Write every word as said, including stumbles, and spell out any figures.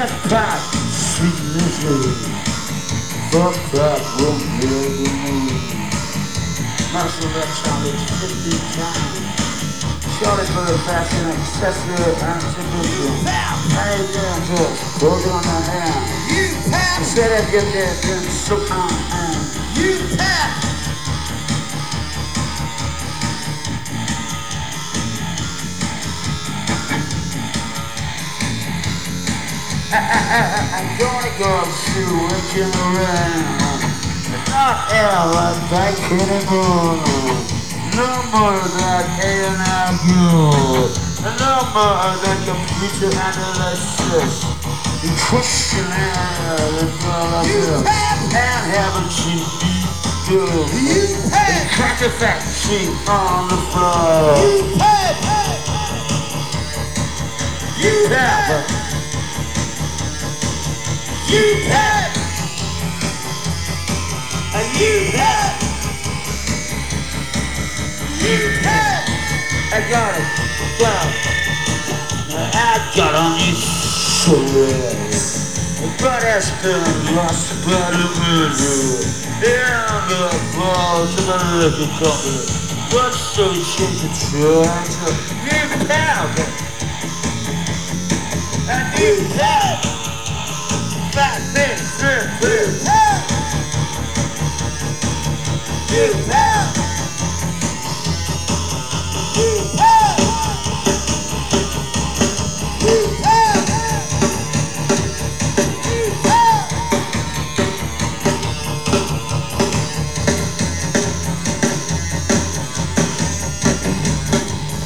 jackpot, sweet misery. Fuck up, won't be able to move. Muscle that challenge fifty times. Shorty for the fashion accessory and typical. Hey, dangerous, hold on the hand. You pap. Instead of get there, then so on hand. You pap. I'm gonna go through looking around. Not ever back anymore. No more that A and R good. No more that computer analysis. The questionnaire that all of You this. pap. And haven't you good? You pap. Crack a factory on the floor. You pap. You pap. Pap. You pap. And you pap. You pap. I got it. Got it. I got on you so well. But I still lost about a minute. Yeah, the balls of a little company. But so you change the try to new power.